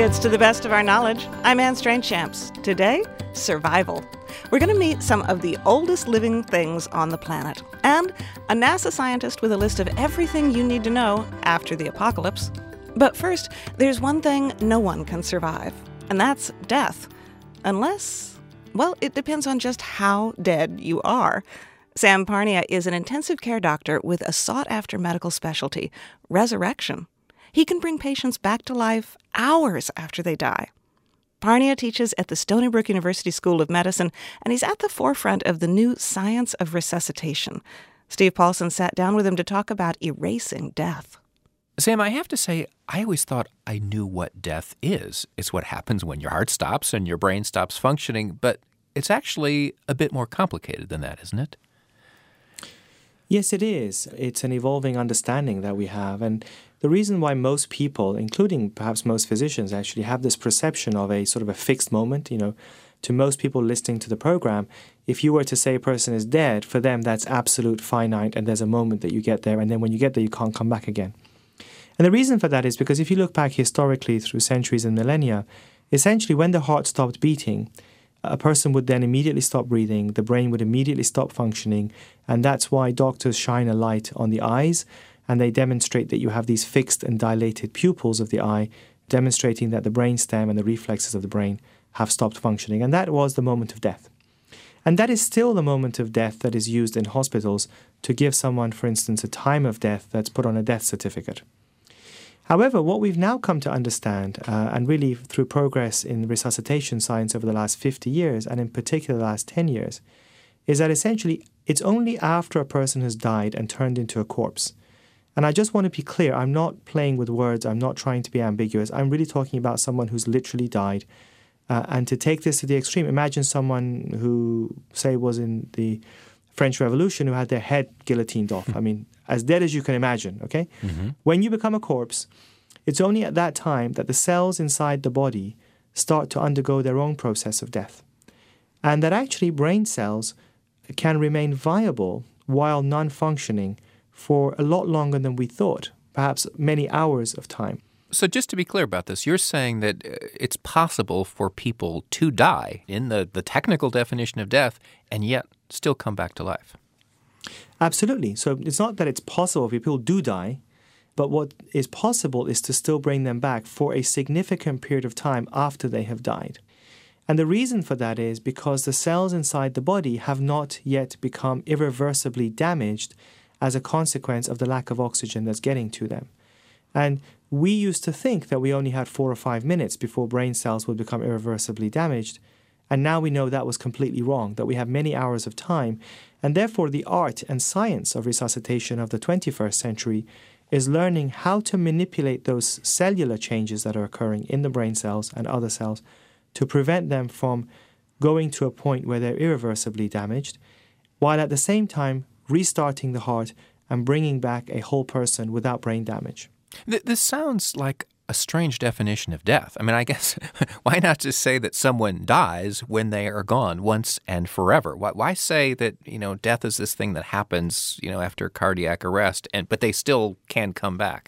It's To the Best of Our Knowledge. I'm Anne Strainchamps. Today, survival. We're going to meet some of the oldest living things on the planet and a NASA scientist with a list of everything you need to know after the apocalypse. But first, there's one thing no one can survive, and that's death. Unless, well, it depends on just how dead you are. Sam Parnia is an intensive care doctor with a sought-after medical specialty, resurrection. He can bring patients back to life hours after they die. Parnia teaches at the Stony Brook University School of Medicine, and he's at the forefront of the new science of resuscitation. Steve Paulson sat down with him to talk about erasing death. Sam, I have to say, I always thought I knew what death is. It's what happens when your heart stops and your brain stops functioning, but it's actually a bit more complicated than that, isn't it? Yes, it is. It's an evolving understanding that we have. And the reason why most people, including perhaps most physicians, actually have this perception of a sort of a fixed moment, to most people listening to the program, if you were to say a person is dead, for them that's absolute finite and there's a moment that you get there, and then when you get there you can't come back again. And the reason for that is because if you look back historically through centuries and millennia, essentially when the heart stopped beating, a person would then immediately stop breathing, the brain would immediately stop functioning, and that's why doctors shine a light on the eyes, and they demonstrate that you have these fixed and dilated pupils of the eye, demonstrating that the brainstem and the reflexes of the brain have stopped functioning. And that was the moment of death. And that is still the moment of death that is used in hospitals to give someone, for instance, a time of death that's put on a death certificate. However, what we've now come to understand, and really through progress in resuscitation science over the last 50 years, and in particular the last 10 years, is that essentially it's only after a person has died and turned into a corpse. And I just want to be clear, I'm not playing with words, I'm not trying to be ambiguous, I'm really talking about someone who's literally died. And to take this to the extreme, imagine someone who, say, was in the French Revolution who had their head guillotined off. I mean, as dead as you can imagine, okay? Mm-hmm. When you become a corpse, it's only at that time that the cells inside the body start to undergo their own process of death. And that actually brain cells can remain viable while non-functioning for a lot longer than we thought, perhaps many hours of time. So just to be clear about this, you're saying that it's possible for people to die in the technical definition of death and yet still come back to life. Absolutely. So it's not that it's possible people do die, but what is possible is to still bring them back for a significant period of time after they have died. And the reason for that is because the cells inside the body have not yet become irreversibly damaged as a consequence of the lack of oxygen that's getting to them. And we used to think that we only had 4 or 5 minutes before brain cells would become irreversibly damaged. And now we know that was completely wrong, that we have many hours of time. And therefore, the art and science of resuscitation of the 21st century is learning how to manipulate those cellular changes that are occurring in the brain cells and other cells to prevent them from going to a point where they're irreversibly damaged, while at the same time restarting the heart and bringing back a whole person without brain damage. This sounds like a strange definition of death. I mean, I guess, why not just say that someone dies when they are gone once and forever? Why say that, death is this thing that happens, after cardiac arrest, but they still can come back?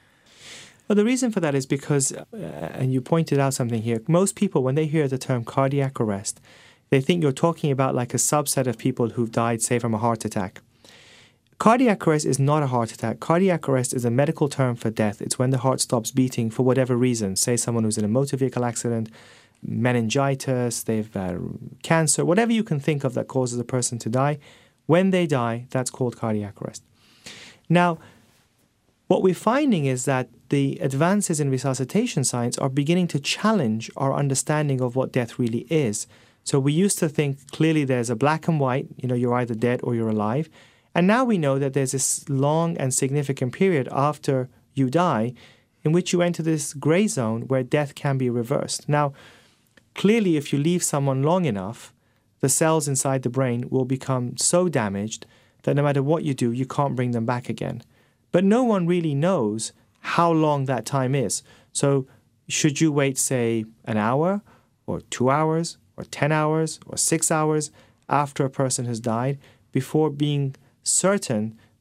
Well, the reason for that is because, and you pointed out something here, most people, when they hear the term cardiac arrest, they think you're talking about like a subset of people who've died, say, from a heart attack. Cardiac arrest is not a heart attack. Cardiac arrest is a medical term for death. It's when the heart stops beating for whatever reason. Say someone who's in a motor vehicle accident, meningitis, they've cancer, whatever you can think of that causes a person to die. When they die, that's called cardiac arrest. Now, what we're finding is that the advances in resuscitation science are beginning to challenge our understanding of what death really is. So we used to think clearly there's a black and white, you're either dead or you're alive. And now we know that there's this long and significant period after you die in which you enter this gray zone where death can be reversed. Now, clearly, if you leave someone long enough, the cells inside the brain will become so damaged that no matter what you do, you can't bring them back again. But no one really knows how long that time is. So should you wait, say, an hour or 2 hours or 10 hours or 6 hours after a person has died before being certain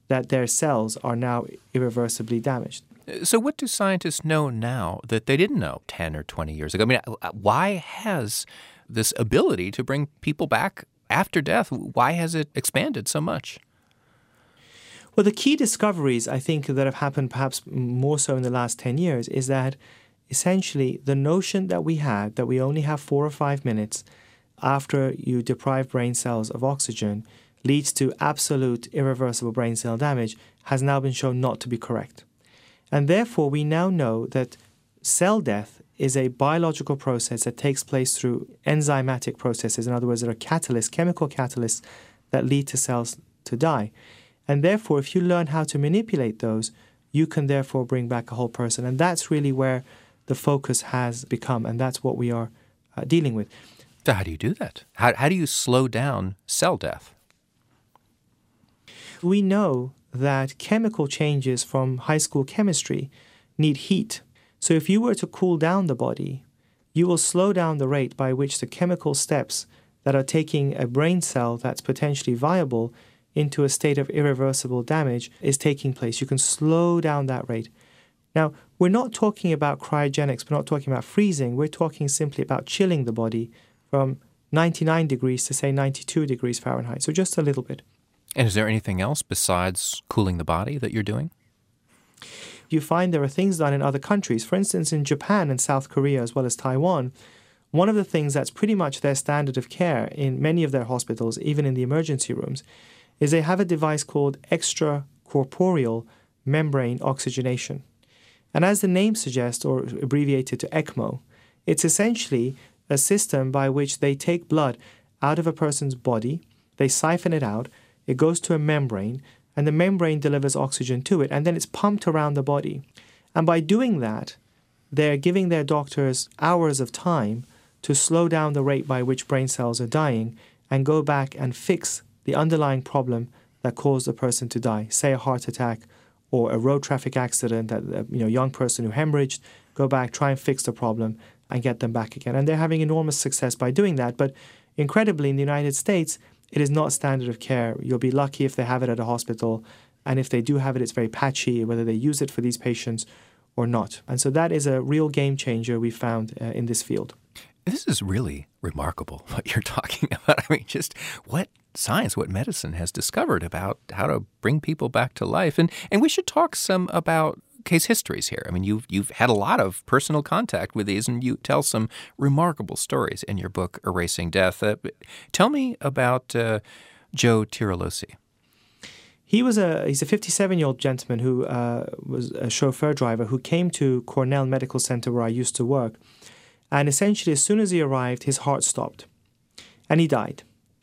that their cells are now irreversibly damaged. So what do scientists know now that they didn't know 10 or 20 years ago? I mean, why has this ability to bring people back after death, why has it expanded so much? Well, the key discoveries, I think, that have happened perhaps more so in the last 10 years is that essentially the notion that we had that we only have 4 or 5 minutes after you deprive brain cells of oxygen leads to absolute irreversible brain cell damage has now been shown not to be correct. And therefore, we now know that cell death is a biological process that takes place through enzymatic processes. In other words, there are catalysts, chemical catalysts that lead to cells to die. And therefore, if you learn how to manipulate those, you can therefore bring back a whole person. And that's really where the focus has become, and that's what we are dealing with. So how do you do that? How do you slow down cell death? We know that chemical changes from high school chemistry need heat. So if you were to cool down the body, you will slow down the rate by which the chemical steps that are taking a brain cell that's potentially viable into a state of irreversible damage is taking place. You can slow down that rate. Now, we're not talking about cryogenics, we're not talking about freezing, we're talking simply about chilling the body from 99 degrees to, say, 92 degrees Fahrenheit, so just a little bit. And is there anything else besides cooling the body that you're doing? You find there are things done in other countries. For instance, in Japan and South Korea, as well as Taiwan, one of the things that's pretty much their standard of care in many of their hospitals, even in the emergency rooms, is they have a device called extracorporeal membrane oxygenation. And as the name suggests, or abbreviated to ECMO, it's essentially a system by which they take blood out of a person's body, they siphon it out, it goes to a membrane, and the membrane delivers oxygen to it, and then it's pumped around the body. And by doing that, they're giving their doctors hours of time to slow down the rate by which brain cells are dying and go back and fix the underlying problem that caused the person to die, say a heart attack or a road traffic accident, that young person who hemorrhaged, go back, try and fix the problem and get them back again. And they're having enormous success by doing that. But incredibly, in the United States, it is not standard of care. You'll be lucky if they have it at a hospital. And if they do have it, it's very patchy, whether they use it for these patients or not. And so that is a real game changer we found in this field. This is really remarkable what you're talking about. I mean, just what science, what medicine has discovered about how to bring people back to life. And we should talk some about case histories here. I mean, you've had a lot of personal contact with these, and you tell some remarkable stories in your book, Erasing Death. Tell me about Joe Tirolosi. He's a 57-year-old gentleman who was a chauffeur driver who came to Cornell Medical Center where I used to work. And essentially, as soon as he arrived, his heart stopped and he died.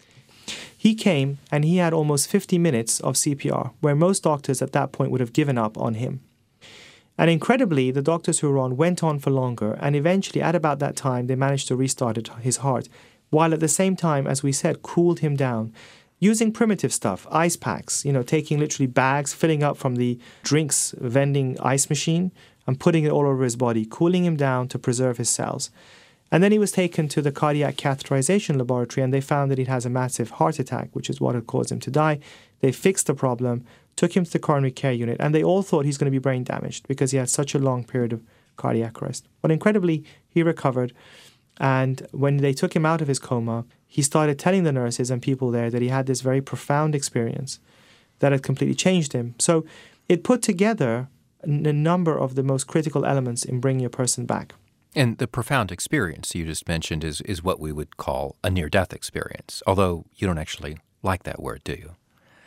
He came and he had almost 50 minutes of CPR, where most doctors at that point would have given up on him. And incredibly, the doctors who were on went on for longer, and eventually, at about that time, they managed to restart his heart, while at the same time, as we said, cooled him down, using primitive stuff, ice packs, taking literally bags, filling up from the drinks vending ice machine, and putting it all over his body, cooling him down to preserve his cells. And then he was taken to the cardiac catheterization laboratory, and they found that he has a massive heart attack, which is what had caused him to die. They fixed the problem, took him to the coronary care unit, and they all thought he's going to be brain damaged because he had such a long period of cardiac arrest. But incredibly, he recovered, and when they took him out of his coma, he started telling the nurses and people there that he had this very profound experience that had completely changed him. So it put together a number of the most critical elements in bringing a person back. And the profound experience you just mentioned is what we would call a near-death experience, although you don't actually like that word, do you?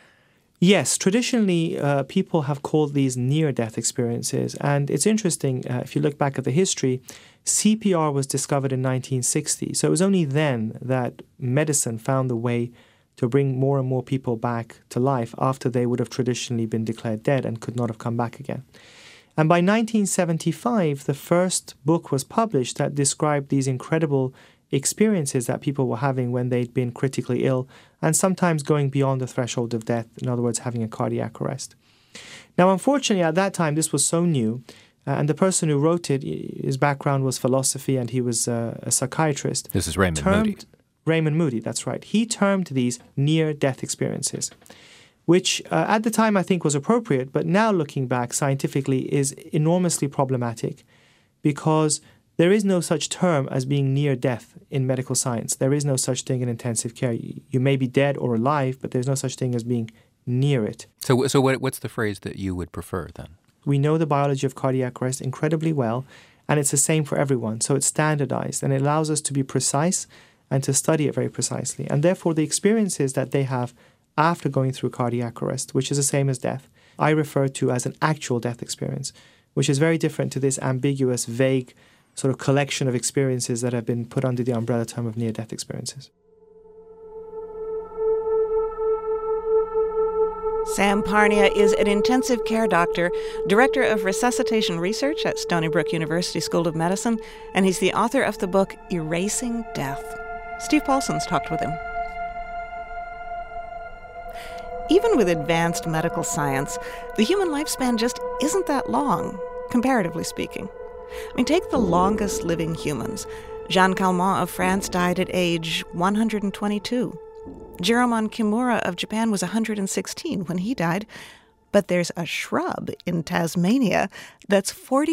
Yes, traditionally people have called these near-death experiences. And it's interesting, if you look back at the history, CPR was discovered in 1960. So it was only then that medicine found the way to bring more and more people back to life after they would have traditionally been declared dead and could not have come back again. And by 1975, the first book was published that described these incredible experiences that people were having when they'd been critically ill and sometimes going beyond the threshold of death, in other words, having a cardiac arrest. Now, unfortunately, at that time, this was so new, and the person who wrote it, his background was philosophy and he was a psychiatrist. This is Raymond Moody. Raymond Moody, that's right. He termed these near-death experiences. which at the time I think was appropriate, but now looking back scientifically is enormously problematic because there is no such term as being near death in medical science. There is no such thing in intensive care. You may be dead or alive, but there's no such thing as being near it. So what's the phrase that you would prefer then? We know the biology of cardiac arrest incredibly well, and it's the same for everyone. So it's standardized, and it allows us to be precise and to study it very precisely. And therefore, the experiences that they have after going through cardiac arrest, which is the same as death, I refer to as an actual death experience, which is very different to this ambiguous, vague sort of collection of experiences that have been put under the umbrella term of near-death experiences. Sam Parnia is an intensive care doctor, director of resuscitation research at Stony Brook University School of Medicine, and he's the author of the book Erasing Death. Steve Paulson's talked with him. Even with advanced medical science, the human lifespan just isn't that long, comparatively speaking. I mean, take the longest living humans. Jeanne Calment of France died at age 122. Jérôme Kimura of Japan was 116 when he died. But there's a shrub in Tasmania that's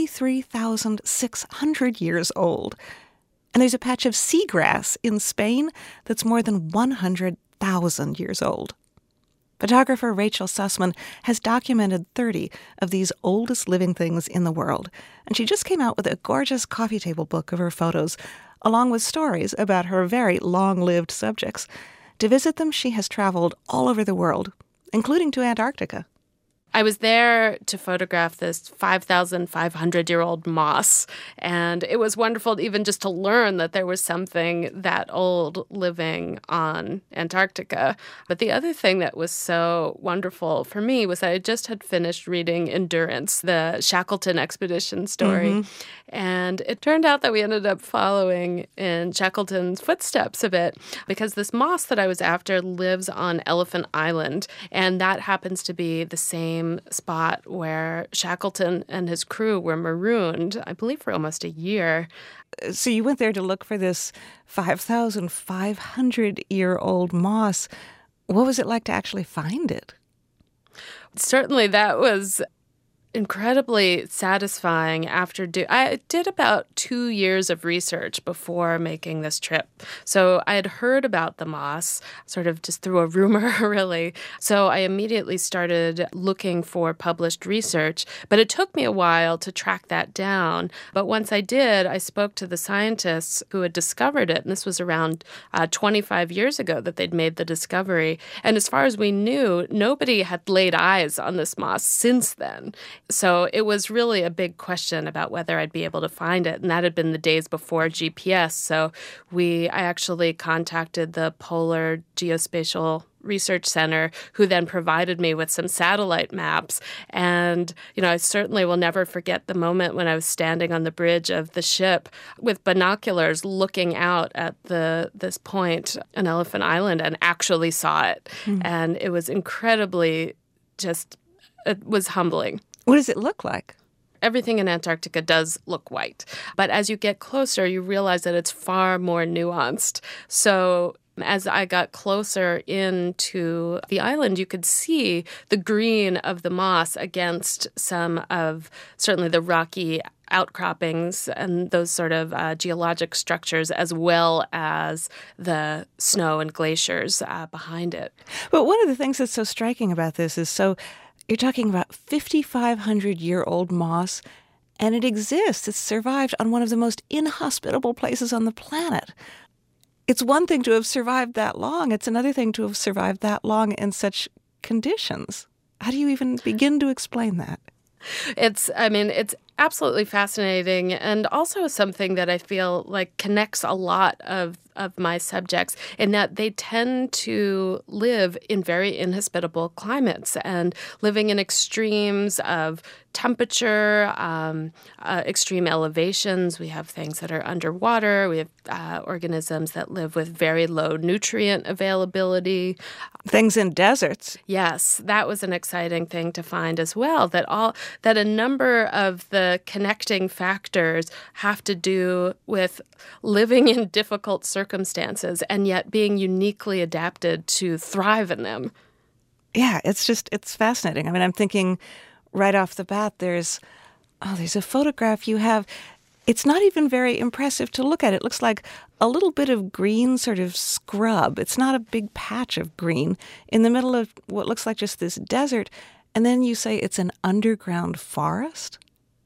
43,600 years old. And there's a patch of seagrass in Spain that's more than 100,000 years old. Photographer Rachel Sussman has documented 30 of these oldest living things in the world, and she just came out with a gorgeous coffee table book of her photos, along with stories about her very long-lived subjects. To visit them, she has traveled all over the world, including to Antarctica. I was there to photograph this 5,500-year-old moss, and it was wonderful even just to learn that there was something that old living on Antarctica. But the other thing that was so wonderful for me was that I just had finished reading Endurance, the Shackleton expedition story. Mm-hmm. And it turned out that we ended up following in Shackleton's footsteps a bit because this moss that I was after lives on Elephant Island, and that happens to be the same spot where Shackleton and his crew were marooned, I believe, for almost a year. So you went there to look for this 5,500-year-old moss. What was it like to actually find it? Certainly, that was incredibly satisfying I did about 2 years of research before making this trip. So I had heard about the moss, sort of just through a rumor, really. So I immediately started looking for published research, but it took me a while to track that down. But once I did, I spoke to the scientists who had discovered it, and this was around 25 years ago that they'd made the discovery. And as far as we knew, nobody had laid eyes on this moss since then. So it was really a big question about whether I'd be able to find it. And that had been the days before GPS. So I actually contacted the Polar Geospatial Research Center, who then provided me with some satellite maps. And, I certainly will never forget the moment when I was standing on the bridge of the ship with binoculars looking out at this point on Elephant Island and actually saw it. Mm. And it was incredibly it was humbling. What does it look like? Everything in Antarctica does look white. But as you get closer, you realize that it's far more nuanced. So as I got closer into the island, you could see the green of the moss against some of certainly the rocky outcroppings and those sort of geologic structures, as well as the snow and glaciers behind it. But one of the things that's so striking about this is you're talking about 5,500-year-old moss, and it exists. It's survived on one of the most inhospitable places on the planet. It's one thing to have survived that long. It's another thing to have survived that long in such conditions. How do you even begin to explain that? It's absolutely fascinating, and also something that I feel like connects a lot of my subjects in that they tend to live in very inhospitable climates and living in extremes of temperature, extreme elevations. We have things that are underwater. We have organisms that live with very low nutrient availability. Things in deserts. Yes, that was an exciting thing to find as well, that a number of the connecting factors have to do with living in difficult circumstances and yet being uniquely adapted to thrive in them. Yeah, it's fascinating. I mean, I'm thinking right off the bat, there's a photograph you have. It's not even very impressive to look at. It looks like a little bit of green sort of scrub. It's not a big patch of green in the middle of what looks like just this desert. And then you say it's an underground forest?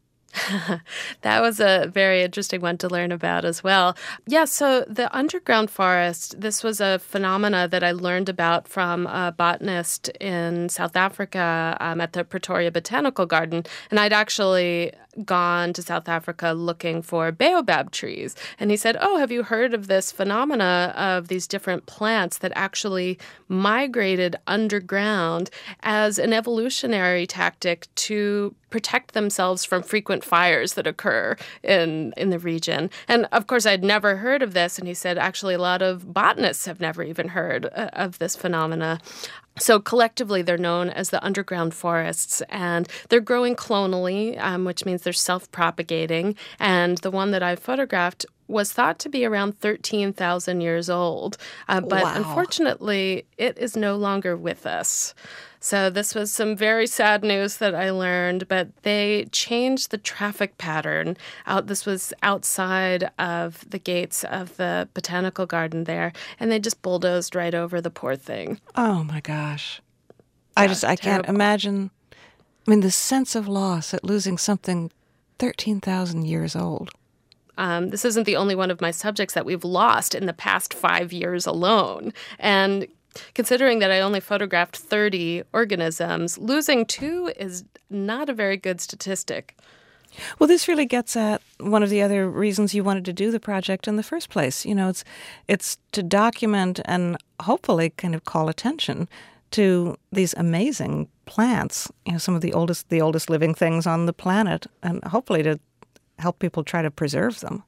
That was a very interesting one to learn about as well. Yeah, so the underground forest, this was a phenomena that I learned about from a botanist in South Africa at the Pretoria Botanical Garden. And I'd actually gone to South Africa looking for baobab trees. And he said, oh, have you heard of this phenomena of these different plants that actually migrated underground as an evolutionary tactic to protect themselves from frequent fires that occur in the region? And of course, I'd never heard of this. And he said, actually, a lot of botanists have never even heard of this phenomena. So collectively, they're known as the underground forests, and they're growing clonally, which means they're self-propagating. And the one that I photographed was thought to be around 13,000 years old. But Wow. Unfortunately, it is no longer with us. So this was some very sad news that I learned, but they changed the traffic pattern. This was outside of the gates of the botanical garden there, and they just bulldozed right over the poor thing. Oh, my gosh. Yeah, I can't terrible. imagine. I mean, the sense of loss at losing something 13,000 years old. This isn't the only one of my subjects that we've lost in the past 5 years alone. And considering that I only photographed 30 organisms, losing 2 is not a very good statistic. Well, this really gets at one of the other reasons you wanted to do the project in the first place. You know, it's to document and hopefully kind of call attention to these amazing plants, you know, some of the oldest living things on the planet, and hopefully to help people try to preserve them.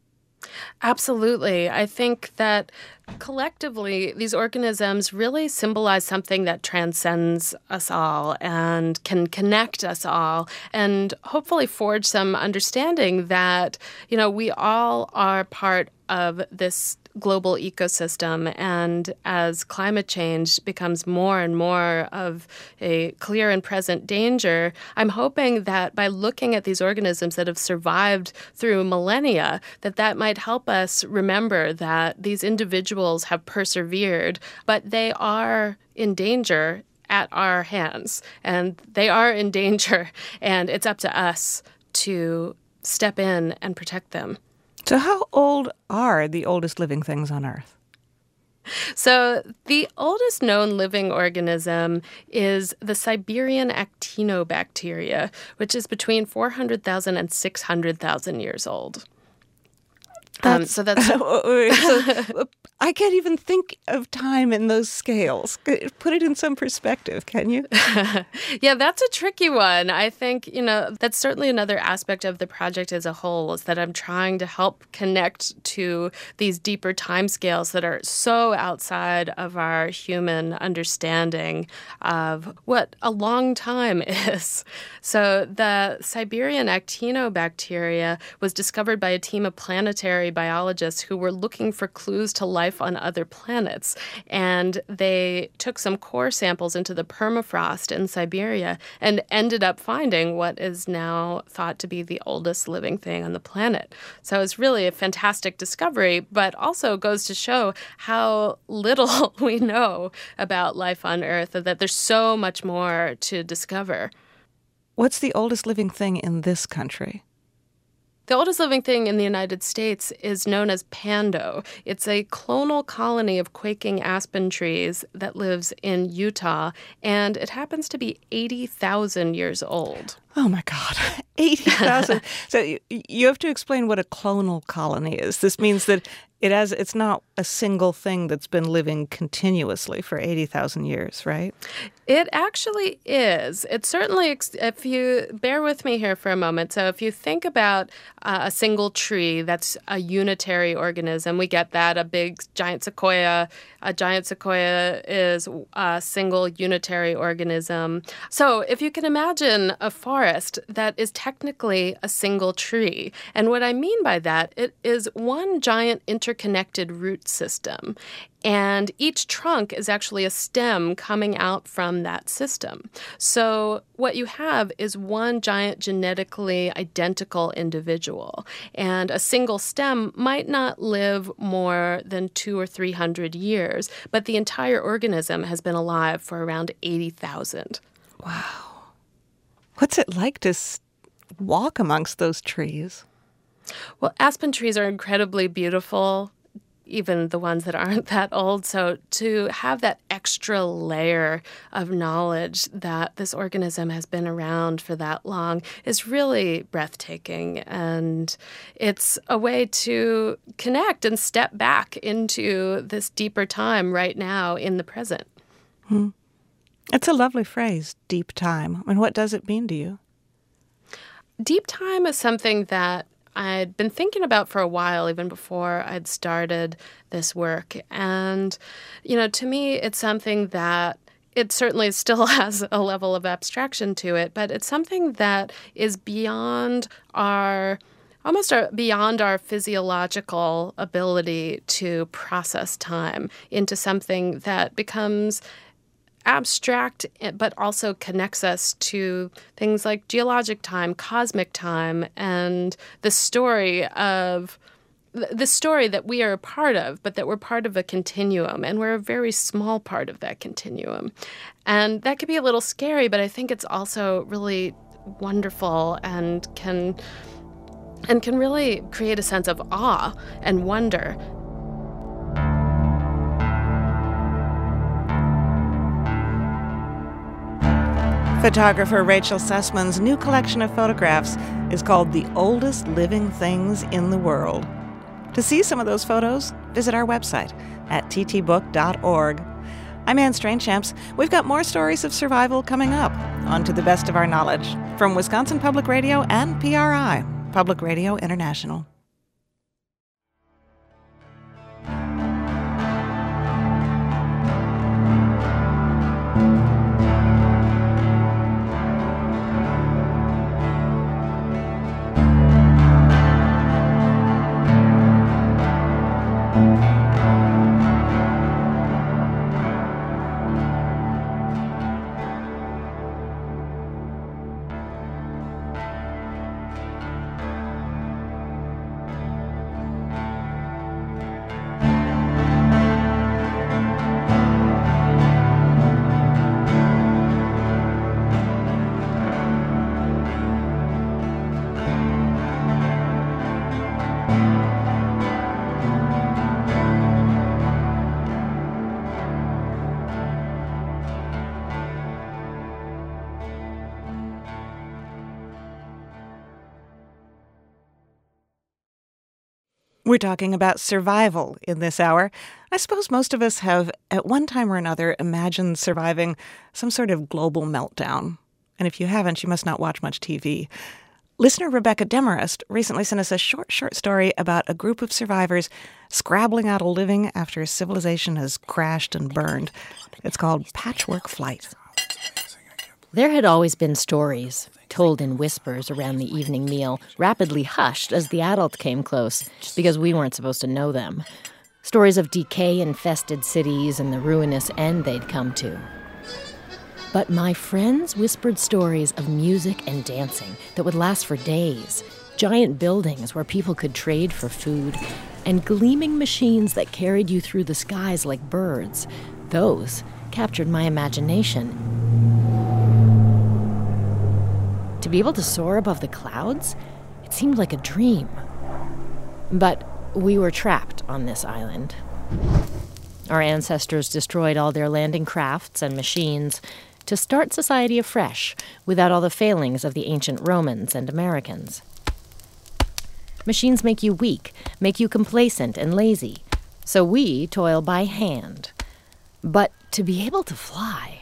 Absolutely. I think that collectively, these organisms really symbolize something that transcends us all and can connect us all and hopefully forge some understanding that, you know, we all are part of this global ecosystem. And as climate change becomes more and more of a clear and present danger, I'm hoping that by looking at these organisms that have survived through millennia, that might help us remember that these individuals have persevered, but they are in danger at our hands. And they are in danger, and it's up to us to step in and protect them. So how old are the oldest living things on Earth? So the oldest known living organism is the Siberian actinobacteria, which is between 400,000 and 600,000 years old. So I can't even think of time in those scales. Put it in some perspective, can you? Yeah, that's a tricky one. I think, you know, that's certainly another aspect of the project as a whole, is that I'm trying to help connect to these deeper timescales that are so outside of our human understanding of what a long time is. So the Siberian actinobacteria was discovered by a team of planetary biologists who were looking for clues to life on other planets. And they took some core samples into the permafrost in Siberia and ended up finding what is now thought to be the oldest living thing on the planet. So it's really a fantastic discovery, but also goes to show how little we know about life on Earth, and that there's so much more to discover. What's the oldest living thing in this country? The oldest living thing in the United States is known as Pando. It's a clonal colony of quaking aspen trees that lives in Utah, and it happens to be 80,000 years old. Oh, my God, 80,000. So you have to explain what a clonal colony is. This means that it's not a single thing that's been living continuously for 80,000 years, right? It actually is. It certainly, if you bear with me here for a moment, so if you think about a single tree that's a unitary organism, we get that, a big giant sequoia. A giant sequoia is a single unitary organism. So if you can imagine a forest forest that is technically a single tree. And what I mean by that, it is one giant interconnected root system. And each trunk is actually a stem coming out from that system. So what you have is one giant genetically identical individual. And a single stem might not live more than 200 or 300 years, but the entire organism has been alive for around 80,000. Wow. What's it like to walk amongst those trees? Well, aspen trees are incredibly beautiful, even the ones that aren't that old. So to have that extra layer of knowledge that this organism has been around for that long is really breathtaking. And it's a way to connect and step back into this deeper time right now in the present. It's a lovely phrase, deep time. And what does it mean to you? Deep time is something that I'd been thinking about for a while, even before I'd started this work. And, to me, it's something that it certainly still has a level of abstraction to it, but it's something that is beyond our physiological ability to process time into something that becomes abstract, but also connects us to things like geologic time, cosmic time, and the story that we are a part of, but that we're part of a continuum, and we're a very small part of that continuum. And that could be a little scary, but I think it's also really wonderful and can really create a sense of awe and wonder. Photographer Rachel Sussman's new collection of photographs is called The Oldest Living Things in the World. To see some of those photos, visit our website at ttbook.org. I'm Anne Strainchamps. We've got more stories of survival coming up on To the Best of Our Knowledge from Wisconsin Public Radio and PRI, Public Radio International. We're talking about survival in this hour. I suppose most of us have, at one time or another, imagined surviving some sort of global meltdown. And if you haven't, you must not watch much TV. Listener Rebecca Demarest recently sent us a short story about a group of survivors scrabbling out a living after civilization has crashed and burned. It's called Patchwork Flight. There had always been stories, told in whispers around the evening meal, rapidly hushed as the adults came close, because we weren't supposed to know them. Stories of decay-infested cities and the ruinous end they'd come to. But my friends whispered stories of music and dancing that would last for days, giant buildings where people could trade for food, and gleaming machines that carried you through the skies like birds. Those captured my imagination. To be able to soar above the clouds, it seemed like a dream. But we were trapped on this island. Our ancestors destroyed all their landing crafts and machines to start society afresh without all the failings of the ancient Romans and Americans. Machines make you weak, make you complacent and lazy, so we toil by hand. But to be able to fly...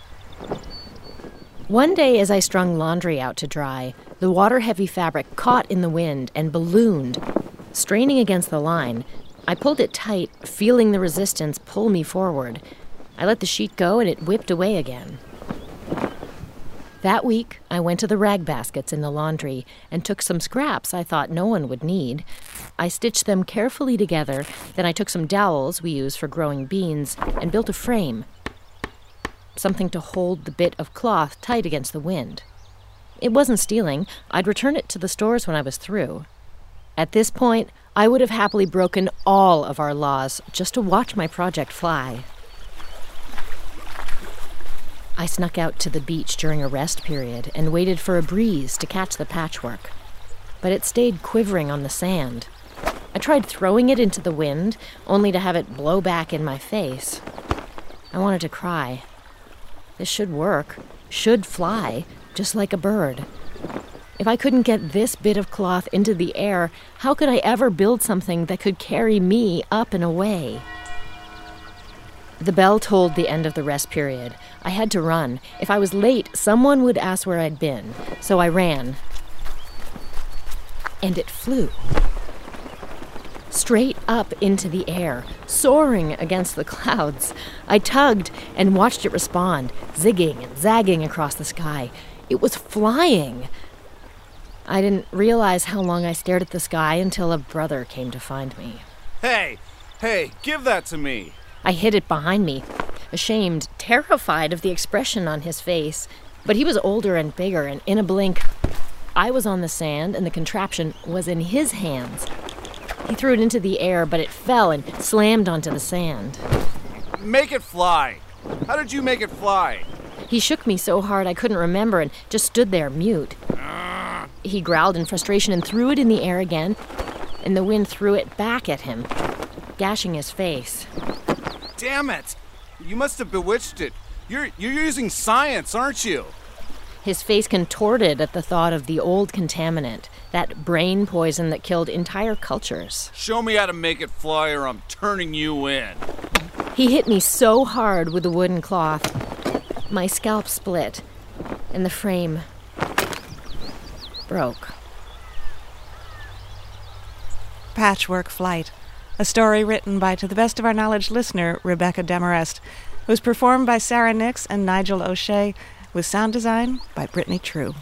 One day, as I strung laundry out to dry, the water-heavy fabric caught in the wind and ballooned. Straining against the line, I pulled it tight, feeling the resistance pull me forward. I let the sheet go and it whipped away again. That week, I went to the rag baskets in the laundry and took some scraps I thought no one would need. I stitched them carefully together, then I took some dowels we use for growing beans and built a frame, something to hold the bit of cloth tight against the wind. It wasn't stealing. I'd return it to the stores when I was through. At this point, I would have happily broken all of our laws just to watch my project fly. I snuck out to the beach during a rest period and waited for a breeze to catch the patchwork. But it stayed quivering on the sand. I tried throwing it into the wind, only to have it blow back in my face. I wanted to cry. This should work, should fly, just like a bird. If I couldn't get this bit of cloth into the air, how could I ever build something that could carry me up and away? The bell tolled the end of the rest period. I had to run. If I was late, someone would ask where I'd been. So I ran. And it flew. Straight up into the air, soaring against the clouds. I tugged and watched it respond, zigging and zagging across the sky. It was flying. I didn't realize how long I stared at the sky until a brother came to find me. Hey, give that to me. I hid it behind me, ashamed, terrified of the expression on his face. But he was older and bigger, and in a blink, I was on the sand and the contraption was in his hands. He threw it into the air, but it fell and slammed onto the sand. Make it fly. How did you make it fly? He shook me so hard I couldn't remember and just stood there mute. He growled in frustration and threw it in the air again, and the wind threw it back at him, gashing his face. Damn it! You must have bewitched it. You're using science, aren't you? His face contorted at the thought of the old contaminant, that brain poison that killed entire cultures. Show me how to make it fly or I'm turning you in. He hit me so hard with the wooden cloth. My scalp split, and the frame broke. Patchwork Flight, a story written by, to the best of our knowledge, listener Rebecca Demarest. It was performed by Sarah Nix and Nigel O'Shea, with sound design by Brittany True.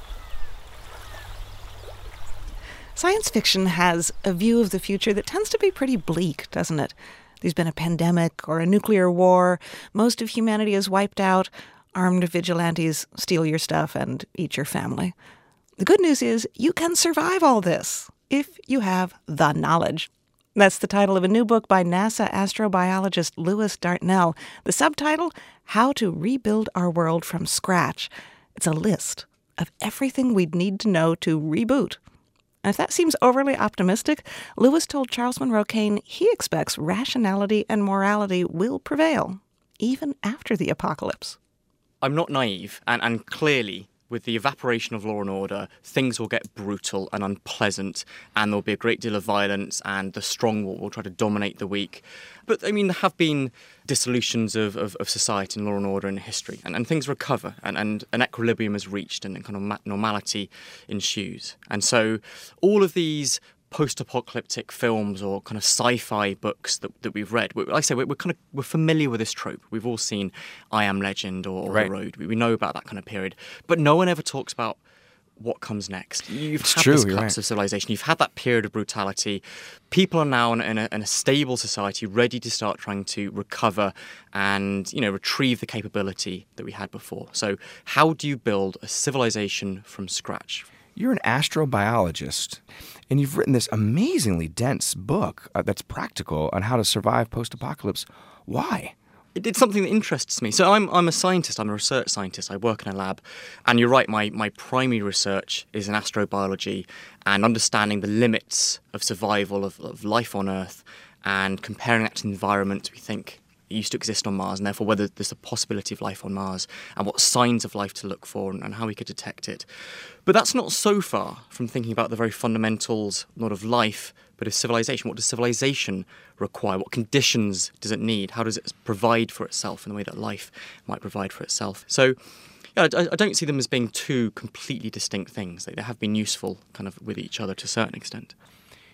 Science fiction has a view of the future that tends to be pretty bleak, doesn't it? There's been a pandemic or a nuclear war. Most of humanity is wiped out. Armed vigilantes steal your stuff and eat your family. The good news is you can survive all this if you have the knowledge. That's the title of a new book by NASA astrobiologist Lewis Dartnell. The subtitle, How to Rebuild Our World from Scratch. It's a list of everything we'd need to know to reboot. And if that seems overly optimistic, Lewis told Charles Monroe Kane he expects rationality and morality will prevail, even after the apocalypse. I'm not naive, and clearly, with the evaporation of law and order, things will get brutal and unpleasant, and there'll be a great deal of violence, and the strong will try to dominate the weak. But, I mean, there have been dissolutions of society and law and order in history, and things recover, and an equilibrium is reached, and kind of normality ensues. And so all of these post-apocalyptic films or kind of sci-fi books that we've read, like I say, we're familiar with this trope. We've all seen I Am Legend or Right. The Road. We know about that kind of period. But no one ever talks about what comes next. You've It's had true, this you're collapse right. of civilization. You've had that period of brutality. People are now in a stable society, ready to start trying to recover and, retrieve the capability that we had before. So how do you build a civilization from scratch? You're an astrobiologist, and you've written this amazingly dense book that's practical on how to survive post-apocalypse. Why? It's something that interests me. So I'm a scientist. I'm a research scientist. I work in a lab. And you're right, my primary research is in astrobiology and understanding the limits of survival of life on Earth and comparing that to the environment we think used to exist on Mars, and therefore whether there's a possibility of life on Mars and what signs of life to look for and how we could detect it. But that's not so far from thinking about the very fundamentals, not of life, but of civilization. What does civilization require? What conditions does it need? How does it provide for itself in the way that life might provide for itself? So I don't see them as being two completely distinct things. They have been useful kind of with each other to a certain extent.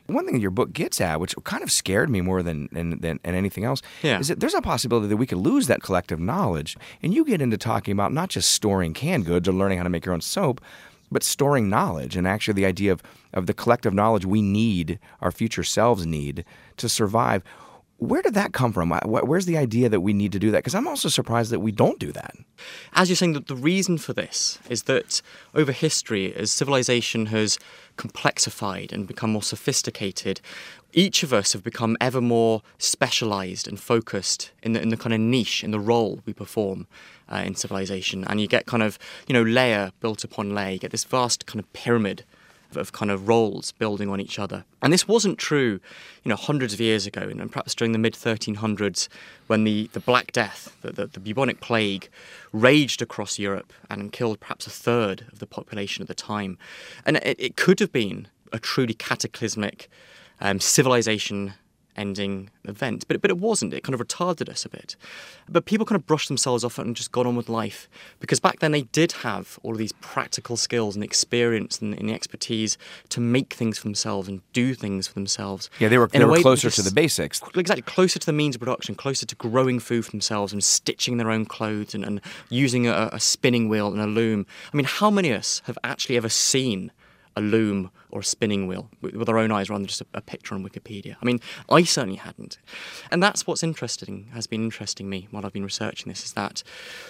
One thing your book gets at, which kind of scared me more than anything else, is that there's a possibility that we could lose that collective knowledge. And you get into talking about not just storing canned goods or learning how to make your own soap, but storing knowledge and actually the idea of the collective knowledge we need, our future selves need, to survive. Where did that come from? Where's the idea that we need to do that? Because I'm also surprised that we don't do that. As you're saying, that the reason for this is that over history, as civilization has complexified and become more sophisticated, each of us have become ever more specialized and focused in the kind of niche, in the role we perform in civilization. And you get kind of, layer built upon layer. You get this vast kind of pyramid of kind of roles building on each other. And this wasn't true, hundreds of years ago, and perhaps during the mid-1300s when the Black Death, the bubonic plague, raged across Europe and killed perhaps a third of the population at the time. And it could have been a truly cataclysmic civilization ending event, but it wasn't. It kind of retarded us a bit. But people kind of brushed themselves off and just got on with life, because back then they did have all of these practical skills and experience and the expertise to make things for themselves and do things for themselves. Yeah, they were closer to the basics. Exactly, closer to the means of production, closer to growing food for themselves and stitching their own clothes and using a spinning wheel and a loom. I mean, how many of us have actually ever seen a loom or a spinning wheel with our own eyes rather than just a picture on Wikipedia? I mean, I certainly hadn't. And that's what's has been interesting me while I've been researching this, is that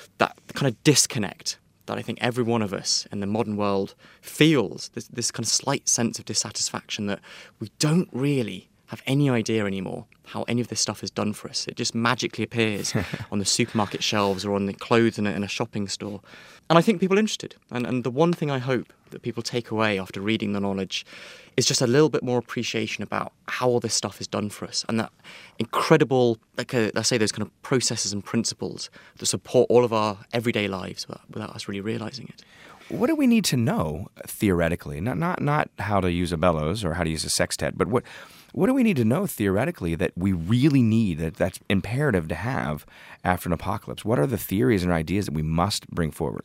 kind of disconnect that I think every one of us in the modern world feels, this kind of slight sense of dissatisfaction that we don't really have any idea anymore how any of this stuff is done for us. It just magically appears on the supermarket shelves or on the clothes in a shopping store. And I think people are interested. And the one thing I hope that people take away after reading the knowledge is just a little bit more appreciation about how all this stuff is done for us, and that incredible, let's say, those kind of processes and principles that support all of our everyday lives without us really realizing it. What do we need to know theoretically? Not how to use a bellows or how to use a sextet, but what do we need to know theoretically that we really need, that's imperative to have after an apocalypse? What are the theories and ideas that we must bring forward?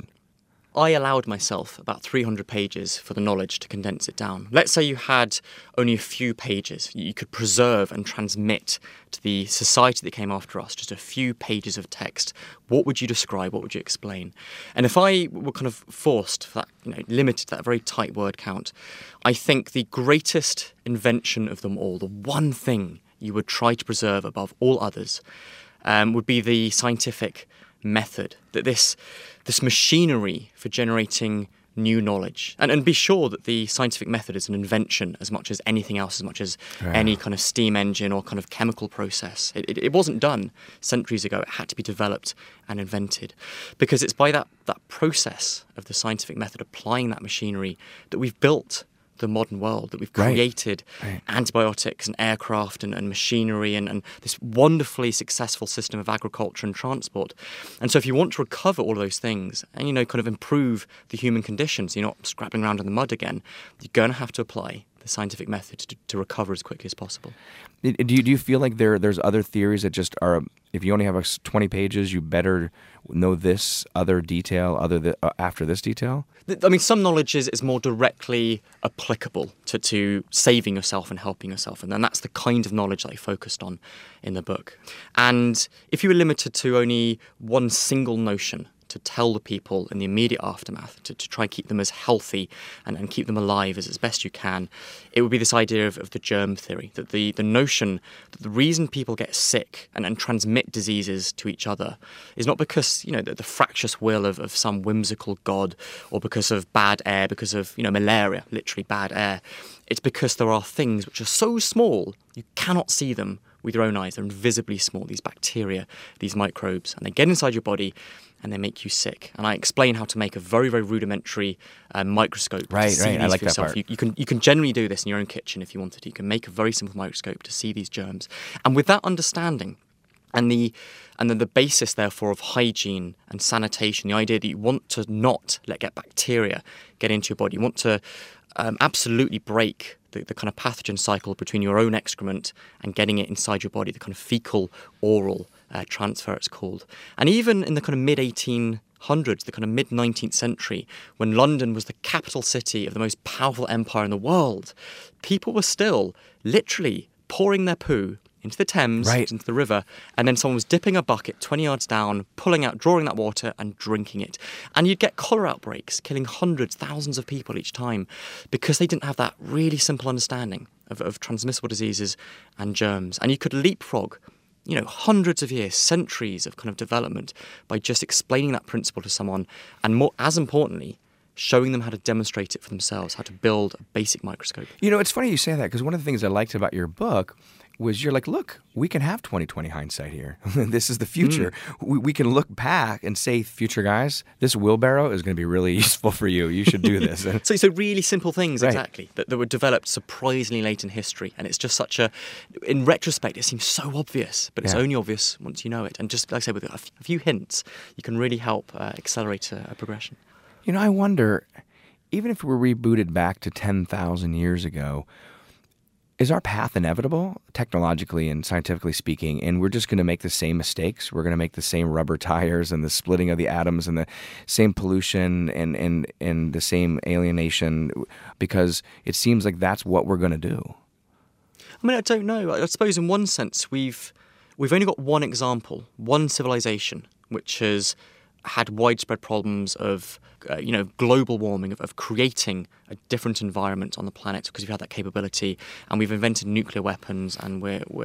I allowed myself about 300 pages for the knowledge to condense it down. Let's say you had only a few pages you could preserve and transmit to the society that came after us, just a few pages of text. What would you describe? What would you explain? And if I were kind of forced, for that, limited to that very tight word count, I think the greatest invention of them all, the one thing you would try to preserve above all others, would be the scientific method, that this machinery for generating new knowledge. And be sure that the scientific method is an invention as much as anything else, as much as any kind of steam engine or kind of chemical process. It wasn't done centuries ago. It had to be developed and invented, because it's by that process of the scientific method, applying that machinery, that we've built the modern world, that we've created antibiotics and aircraft and machinery and this wonderfully successful system of agriculture and transport. And so if you want to recover all of those things and, kind of improve the human condition so you're not scrapping around in the mud again, you're going to have to apply the scientific method to recover as quickly as possible. Do you feel like there's other theories that just are, if you only have 20 pages, you better know this other detail after this detail? I mean, some knowledge is more directly applicable to saving yourself and helping yourself, and then that's the kind of knowledge that I focused on in the book. And if you were limited to only one single notion to tell the people in the immediate aftermath, to try and keep them as healthy and keep them alive as best you can, it would be this idea of the germ theory, that the notion that the reason people get sick and transmit diseases to each other is not because, the fractious will of some whimsical god, or because of bad air, because of, malaria, literally bad air. It's because there are things which are so small you cannot see them with your own eyes. They're invisibly small, these bacteria, these microbes, and they get inside your body and they make you sick. And I explain how to make a very, very rudimentary microscope to see these I like for yourself. That part. You can generally do this in your own kitchen if you wanted to. You can make a very simple microscope to see these germs. And with that understanding and then the basis, therefore, of hygiene and sanitation, the idea that you want to not let bacteria get into your body, you want to absolutely break the kind of pathogen cycle between your own excrement and getting it inside your body, the kind of fecal-oral transfer, it's called. And even in the kind of mid-1800s, 1800s, the kind of mid-19th century, when London was the capital city of the most powerful empire in the world, people were still literally pouring their poo into the Thames, into the river, and then someone was dipping a bucket 20 yards down, pulling out, drawing that water and drinking it. And you'd get cholera outbreaks, killing hundreds, thousands of people each time, because they didn't have that really simple understanding of transmissible diseases and germs. And you could leapfrog, hundreds of years, centuries of kind of development by just explaining that principle to someone, and more, as importantly, showing them how to demonstrate it for themselves, how to build a basic microscope. It's funny you say that, because one of the things I liked about your book was you're like, look, we can have 20/20 hindsight here. This is the future. We can look back and say, future guys, this wheelbarrow is going to be really useful for you. You should do this. So really simple things, exactly, that were developed surprisingly late in history. And it's just in retrospect, it seems so obvious, but it's only obvious once you know it. And just, like I said, with a few hints, you can really help accelerate a progression. I wonder, even if we're rebooted back to 10,000 years ago, is our path inevitable, technologically and scientifically speaking, and we're just going to make the same mistakes? We're going to make the same rubber tires and the splitting of the atoms and the same pollution and the same alienation, because it seems like that's what we're going to do. I mean, I don't know. I suppose in one sense we've only got one example, one civilization, which has had widespread problems of global warming, of creating a different environment on the planet, because we've had that capability, and we've invented nuclear weapons, and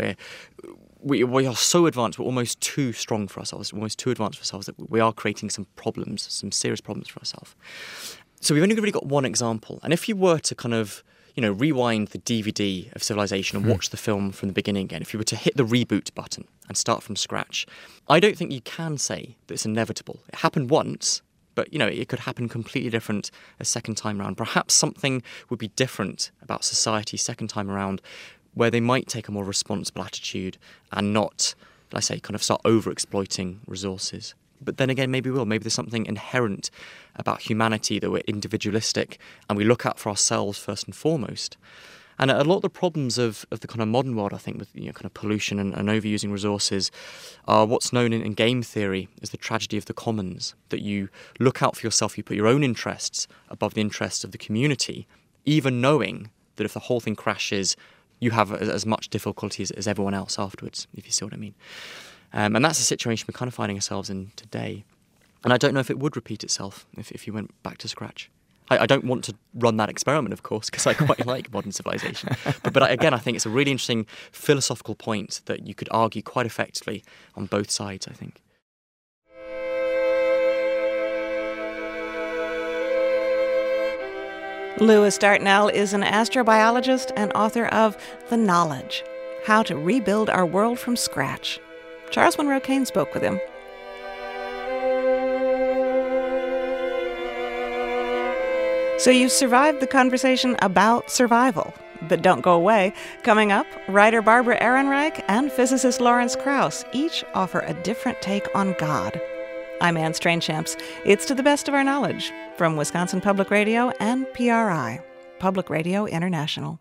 we are so advanced, we're almost too strong for ourselves, almost too advanced for ourselves, that we are creating some problems, some serious problems for ourselves. So we've only really got one example. And if you were to kind of rewind the DVD of Civilization and watch the film from the beginning again, if you were to hit the reboot button and start from scratch, I don't think you can say that it's inevitable. It happened once, but, it could happen completely different a second time around. Perhaps something would be different about society second time around, where they might take a more responsible attitude and not, like I say, kind of start over-exploiting resources. But then again, maybe we will. Maybe there's something inherent about humanity that we're individualistic and we look out for ourselves first and foremost. And a lot of the problems of the kind of modern world, I think, with kind of pollution and overusing resources, are what's known in game theory as the tragedy of the commons, that you look out for yourself, you put your own interests above the interests of the community, even knowing that if the whole thing crashes, you have as much difficulty as everyone else afterwards, if you see what I mean. And that's the situation we're kind of finding ourselves in today. And I don't know if it would repeat itself if you went back to scratch. I don't want to run that experiment, of course, because I quite like modern civilization. But again, I think it's a really interesting philosophical point that you could argue quite effectively on both sides, I think. Lewis Dartnell is an astrobiologist and author of The Knowledge: How to Rebuild Our World from Scratch. Charles Monroe Kane spoke with him. So you survived the conversation about survival. But don't go away. Coming up, writer Barbara Ehrenreich and physicist Lawrence Krauss each offer a different take on God. I'm Anne Strainchamps. It's To the Best of Our Knowledge from Wisconsin Public Radio and PRI, Public Radio International.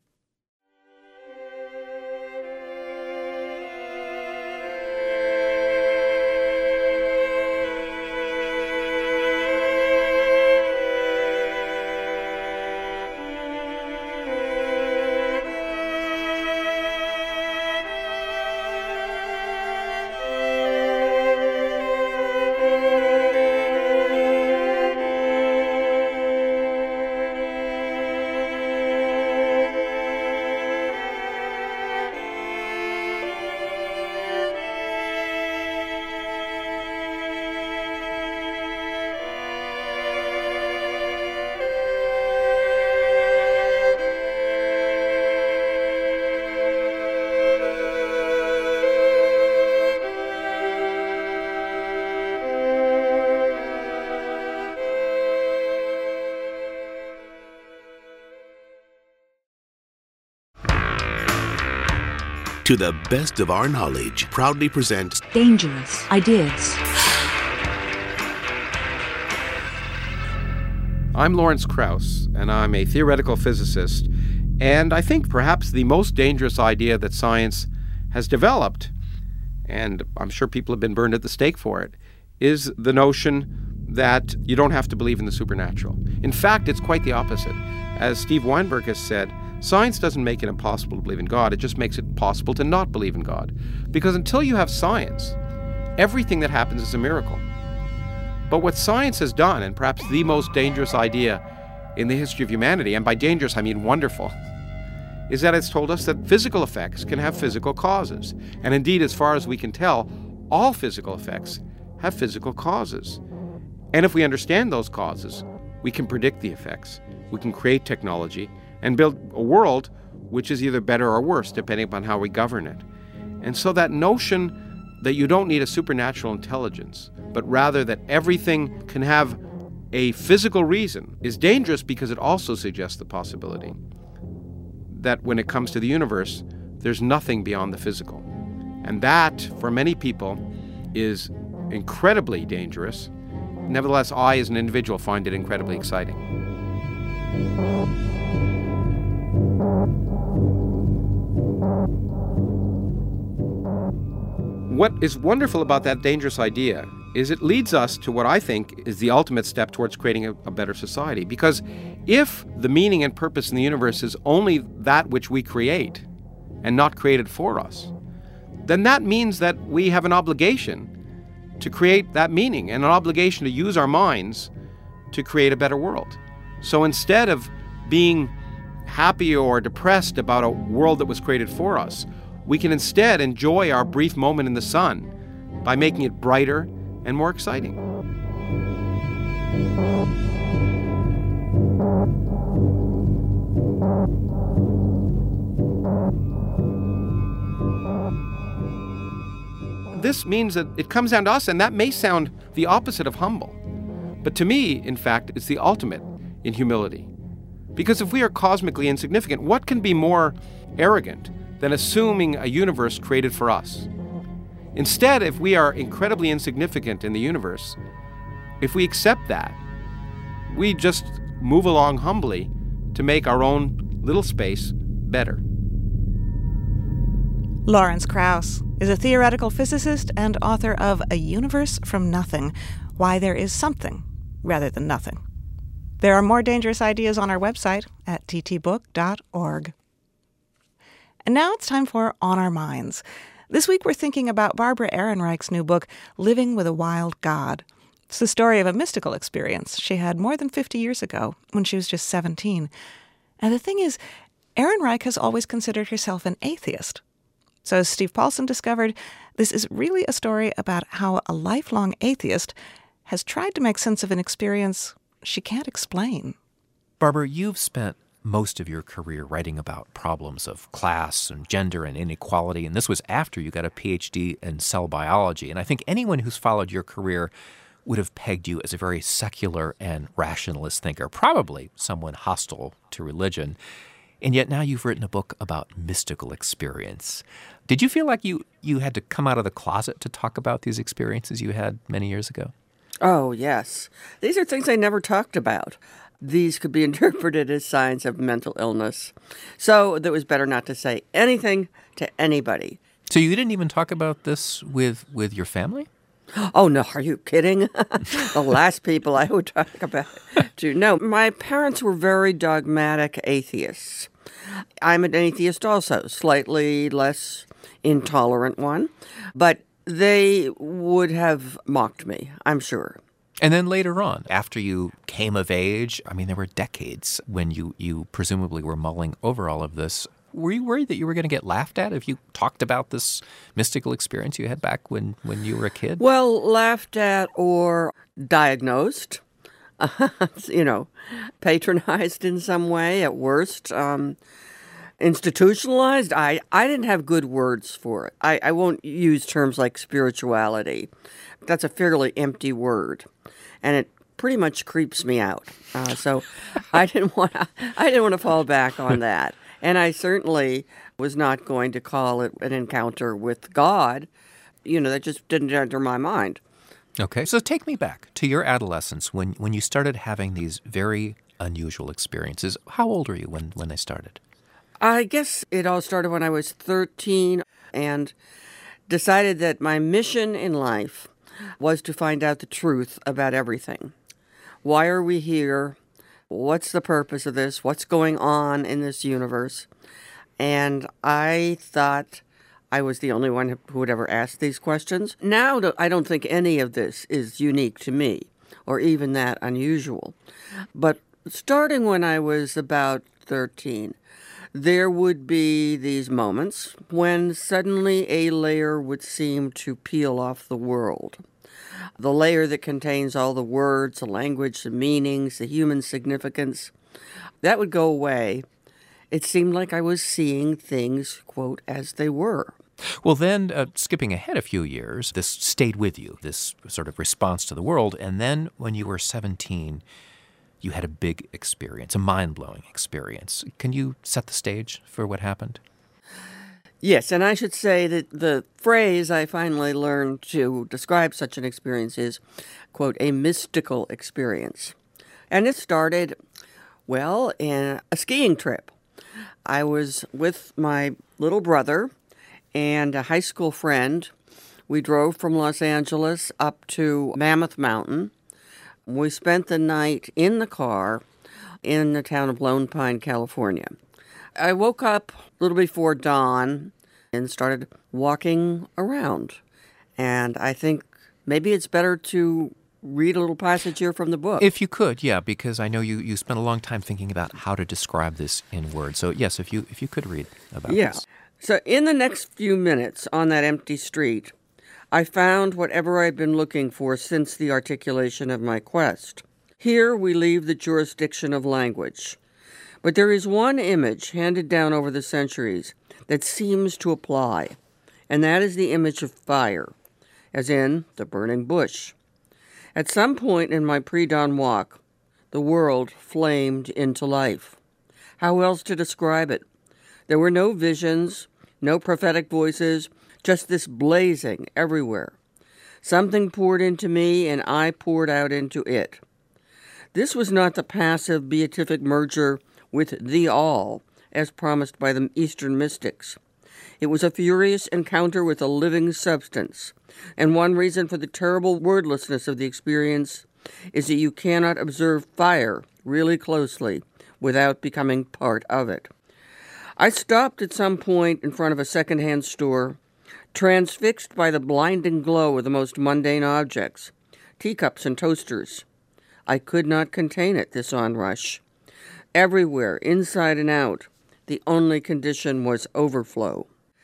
To the Best of Our Knowledge proudly presents Dangerous Ideas. I'm Lawrence Krauss, and I'm a theoretical physicist, and I think perhaps the most dangerous idea that science has developed, and I'm sure people have been burned at the stake for it, is the notion that you don't have to believe in the supernatural. In fact, it's quite the opposite. As Steve Weinberg has said, science doesn't make it impossible to believe in God. It just makes it possible to not believe in God. Because until you have science, everything that happens is a miracle. But what science has done, and perhaps the most dangerous idea in the history of humanity, and by dangerous I mean wonderful, is that it's told us that physical effects can have physical causes. And indeed, as far as we can tell, all physical effects have physical causes. And if we understand those causes, we can predict the effects. We can create technology and build a world which is either better or worse, depending upon how we govern it. And so that notion that you don't need a supernatural intelligence, but rather that everything can have a physical reason is dangerous, because it also suggests the possibility that when it comes to the universe, there's nothing beyond the physical. And that, for many people, is incredibly dangerous. Nevertheless, I, as an individual, find it incredibly exciting. What is wonderful about that dangerous idea is it leads us to what I think is the ultimate step towards creating a better society. Because if the meaning and purpose in the universe is only that which we create and not created for us, then that means that we have an obligation to create that meaning and an obligation to use our minds to create a better world. So instead of being happy or depressed about a world that was created for us, we can instead enjoy our brief moment in the sun by making it brighter and more exciting. This means that it comes down to us, and that may sound the opposite of humble. But to me, in fact, it's the ultimate in humility. Because if we are cosmically insignificant, what can be more arrogant than assuming a universe created for us? Instead, if we are incredibly insignificant in the universe, if we accept that, we just move along humbly to make our own little space better. Lawrence Krauss is a theoretical physicist and author of A Universe from Nothing, Why There Is Something Rather Than Nothing. There are more dangerous ideas on our website at ttbook.org. And now it's time for On Our Minds. This week we're thinking about Barbara Ehrenreich's new book, Living with a Wild God. It's the story of a mystical experience she had more than 50 years ago when she was just 17. And the thing is, Ehrenreich has always considered herself an atheist. So as Steve Paulson discovered, this is really a story about how a lifelong atheist has tried to make sense of an experience she can't explain. Barbara, you've spent most of your career writing about problems of class and gender and inequality, and this was after you got a PhD in cell biology. And I think anyone who's followed your career would have pegged you as a very secular and rationalist thinker, probably someone hostile to religion. And yet now you've written a book about mystical experience. Did you feel like you had to come out of the closet to talk about these experiences you had many years ago? Oh, yes. These are things I never talked about. These could be interpreted as signs of mental illness. So it was better not to say anything to anybody. So you didn't even talk about this with your family? Oh, no. Are you kidding? The last people I would talk about to. No, my parents were very dogmatic atheists. I'm an atheist also, slightly less intolerant one. But they would have mocked me, I'm sure. And then later on, after you came of age, I mean, there were decades when you presumably were mulling over all of this. Were you worried that you were going to get laughed at if you talked about this mystical experience you had back when you were a kid? Well, laughed at or diagnosed, patronized in some way at worst, institutionalized. I didn't have good words for it. I won't use terms like spirituality. That's a fairly empty word, and it pretty much creeps me out. So I didn't want to fall back on that. And I certainly was not going to call it an encounter with God. That just didn't enter my mind. Okay, so take me back to your adolescence when you started having these very unusual experiences. How old were you when they started? I guess it all started when I was 13 and decided that my mission in life was to find out the truth about everything. Why are we here? What's the purpose of this? What's going on in this universe? And I thought I was the only one who would ever ask these questions. Now, I don't think any of this is unique to me, or even that unusual. But starting when I was about 13, there would be these moments when suddenly a layer would seem to peel off the world. The layer that contains all the words, the language, the meanings, the human significance, that would go away. It seemed like I was seeing things, quote, as they were. Well, then, skipping ahead a few years, this stayed with you, this sort of response to the world. And then when you were 17, you had a big experience, a mind-blowing experience. Can you set the stage for what happened? Yes, and I should say that the phrase I finally learned to describe such an experience is, quote, a mystical experience. And it started, well, in a skiing trip. I was with my little brother and a high school friend. We drove from Los Angeles up to Mammoth Mountain. We spent the night in the car in the town of Lone Pine, California. I woke up a little before dawn and started walking around. And I think maybe it's better to read a little passage here from the book. If you could, yeah, because I know you spent a long time thinking about how to describe this in words. So yes, if you could read about this. So in the next few minutes on that empty street, I found whatever I'd been looking for since the articulation of my quest. Here we leave the jurisdiction of language. But there is one image handed down over the centuries that seems to apply, and that is the image of fire, as in the burning bush. At some point in my pre-dawn walk, the world flamed into life. How else to describe it? There were no visions, no prophetic voices, just this blazing everywhere. Something poured into me, and I poured out into it. This was not the passive beatific merger with the all, as promised by the Eastern mystics. It was a furious encounter with a living substance, and one reason for the terrible wordlessness of the experience is that you cannot observe fire really closely without becoming part of it. I stopped at some point in front of a second-hand store, transfixed by the blinding glow of the most mundane objects, teacups and toasters. I could not contain it, this onrush. Everywhere, inside and out, the only condition was overflow.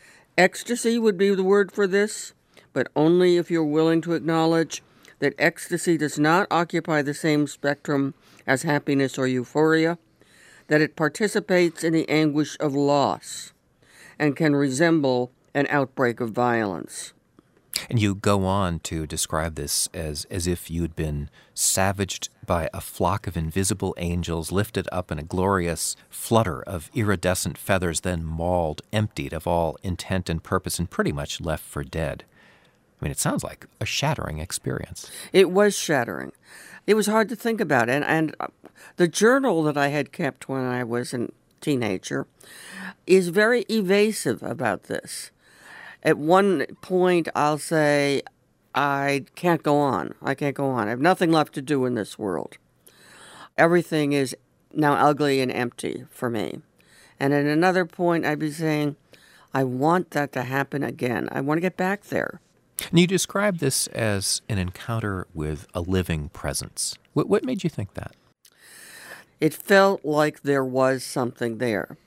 Ecstasy would be the word for this, but only if you're willing to acknowledge that ecstasy does not occupy the same spectrum as happiness or euphoria, that it participates in the anguish of loss, and can resemble an outbreak of violence. And you go on to describe this as if you'd been savaged by a flock of invisible angels, lifted up in a glorious flutter of iridescent feathers, then mauled, emptied of all intent and purpose, and pretty much left for dead. I mean, it sounds like a shattering experience. It was shattering. It was hard to think about. And the journal that I had kept when I was a teenager is very evasive about this. At one point, I'll say, I can't go on. I can't go on. I have nothing left to do in this world. Everything is now ugly and empty for me. And at another point, I'd be saying, I want that to happen again. I want to get back there. And you describe this as an encounter with a living presence. What made you think that? It felt like there was something there.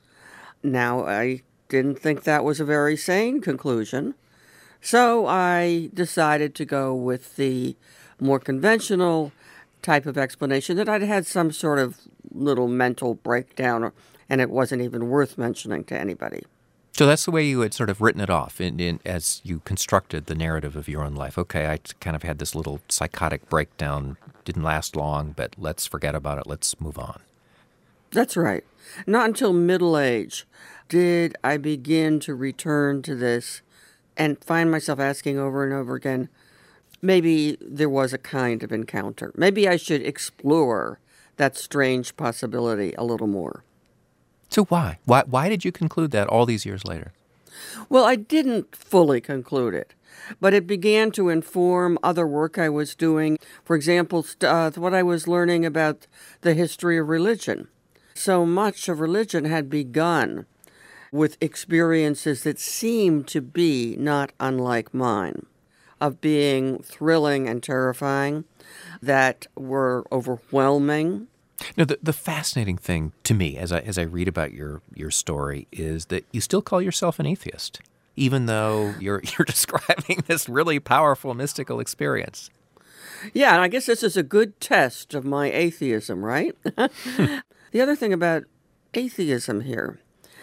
Now, I didn't think that was a very sane conclusion, so I decided to go with the more conventional type of explanation that I'd had some sort of little mental breakdown, and it wasn't even worth mentioning to anybody. So that's the way you had sort of written it off as you constructed the narrative of your own life. Okay, I kind of had this little psychotic breakdown, didn't last long, but let's forget about it, let's move on. That's right. Not until middle age did I begin to return to this and find myself asking over and over again, maybe there was a kind of encounter. Maybe I should explore that strange possibility a little more. So why? Why did you conclude that all these years later? Well, I didn't fully conclude it, but it began to inform other work I was doing. For example, what I was learning about the history of religion. So much of religion had begun with experiences that seemed to be not unlike mine, of being thrilling and terrifying, that were overwhelming. No, the fascinating thing to me as I read about your story is that you still call yourself an atheist, even though you're describing this really powerful mystical experience. Yeah, and I guess this is a good test of my atheism, right? The other thing about atheism here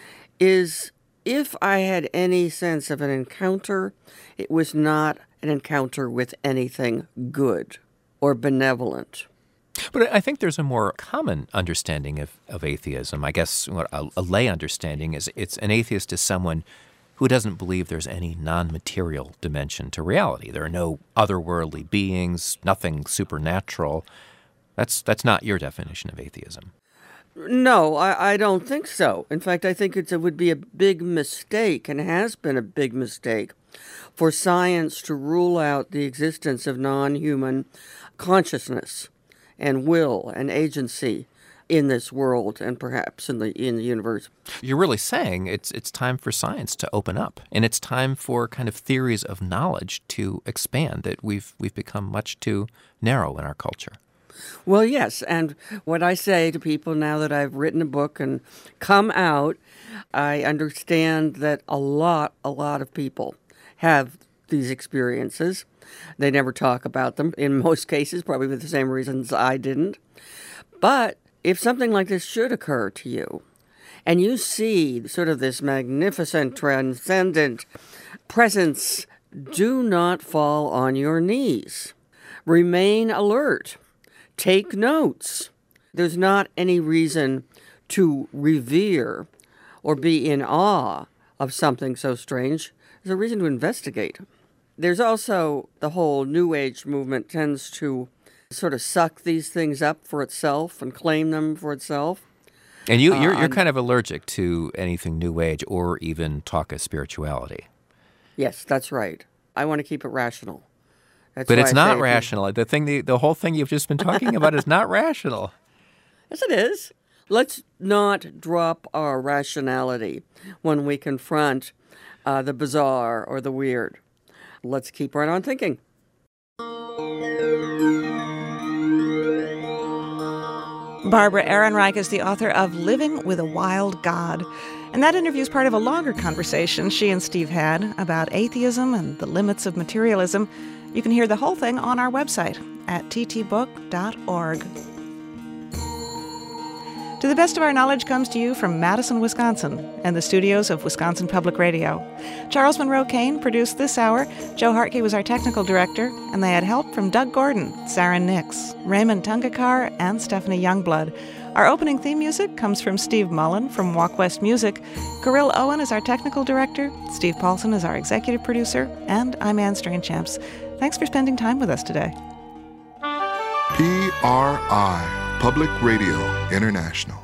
is if I had any sense of an encounter, it was not an encounter with anything good or benevolent. But I think there's a more common understanding of atheism. I guess what a lay understanding is an atheist is someone who doesn't believe there's any non-material dimension to reality. There are no otherworldly beings, nothing supernatural. That's not your definition of atheism. No, I don't think so. In fact, I think it would be a big mistake, and has been a big mistake, for science to rule out the existence of non-human consciousness and will and agency in this world and perhaps in the universe. You're really saying it's time for science to open up, and it's time for kind of theories of knowledge to expand, that we've become much too narrow in our culture. Well, yes, and what I say to people now that I've written a book and come out, I understand that a lot of people have these experiences. They never talk about them, in most cases, probably for the same reasons I didn't. But if something like this should occur to you, and you see sort of this magnificent, transcendent presence, do not fall on your knees. Remain alert. Take notes. There's not any reason to revere or be in awe of something so strange. There's a reason to investigate. There's also the whole New Age movement tends to sort of suck these things up for itself and claim them for itself. And you're kind of allergic to anything New Age or even talk of spirituality. Yes, that's right. I want to keep it rational. But it's not rational. The whole thing you've just been talking about is not rational. Yes, it is. Let's not drop our rationality when we confront the bizarre or the weird. Let's keep right on thinking. Barbara Ehrenreich is the author of Living with a Wild God. And that interview is part of a longer conversation she and Steve had about atheism and the limits of materialism. You can hear the whole thing on our website at ttbook.org. To the Best of Our Knowledge comes to you from Madison, Wisconsin, and the studios of Wisconsin Public Radio. Charles Monroe Kane produced this hour. Joe Hartke was our technical director, and they had help from Doug Gordon, Sarah Nix, Raymond Tungakar, and Stephanie Youngblood. Our opening theme music comes from Steve Mullen from Walk West Music. Kirill Owen is our technical director. Steve Paulson is our executive producer. And I'm Anne Strainchamps. Thanks for spending time with us today. PRI, Public Radio International.